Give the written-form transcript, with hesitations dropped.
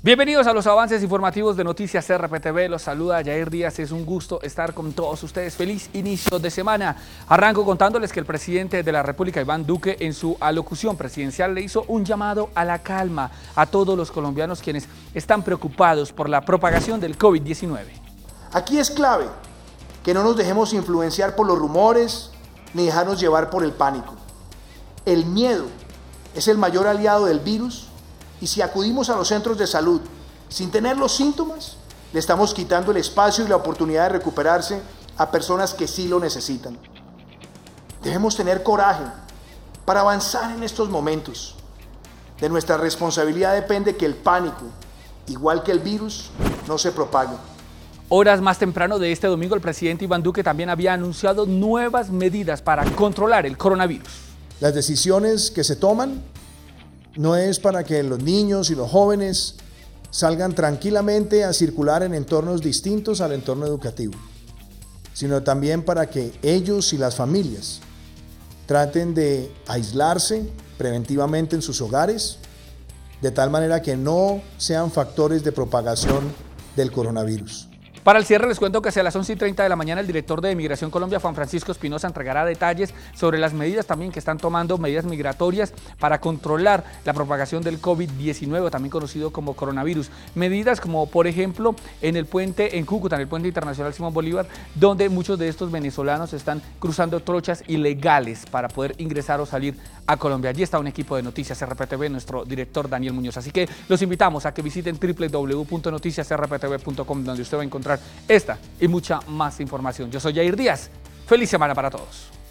Bienvenidos a los avances informativos de Noticias RPTV. Los saluda Jair Díaz. Es un gusto estar con todos ustedes. Feliz inicio de semana. Arranco contándoles que el presidente de la República, Iván Duque, en su alocución presidencial le hizo un llamado a la calma a todos los colombianos quienes están preocupados por la propagación del COVID-19. Aquí es clave que no nos dejemos influenciar por los rumores ni dejarnos llevar por el pánico. El miedo es el mayor aliado del virus. Y si acudimos a los centros de salud sin tener los síntomas, le estamos quitando el espacio y la oportunidad de recuperarse a personas que sí lo necesitan. Debemos tener coraje para avanzar en estos momentos. De nuestra responsabilidad depende que el pánico, igual que el virus, no se propague. Horas más temprano de este domingo, el presidente Iván Duque también había anunciado nuevas medidas para controlar el coronavirus. Las decisiones que se toman no es para que los niños y los jóvenes salgan tranquilamente a circular en entornos distintos al entorno educativo, sino también para que ellos y las familias traten de aislarse preventivamente en sus hogares, de tal manera que no sean factores de propagación del coronavirus. Para el cierre les cuento que hacia las 11:30 de la mañana el director de Migración Colombia, Juan Francisco Espinosa, entregará detalles sobre las medidas también que están tomando, medidas migratorias para controlar la propagación del COVID-19, también conocido como coronavirus. Medidas como, por ejemplo, en el puente en Cúcuta, en el puente internacional Simón Bolívar, donde muchos de estos venezolanos están cruzando trochas ilegales para poder ingresar o salir a Colombia. Allí está un equipo de Noticias RPTV, nuestro director Daniel Muñoz. Así que los invitamos a que visiten www.noticiasrptv.com, donde usted va a encontrar esta y mucha más información. Yo soy Jair Díaz. Feliz semana para todos.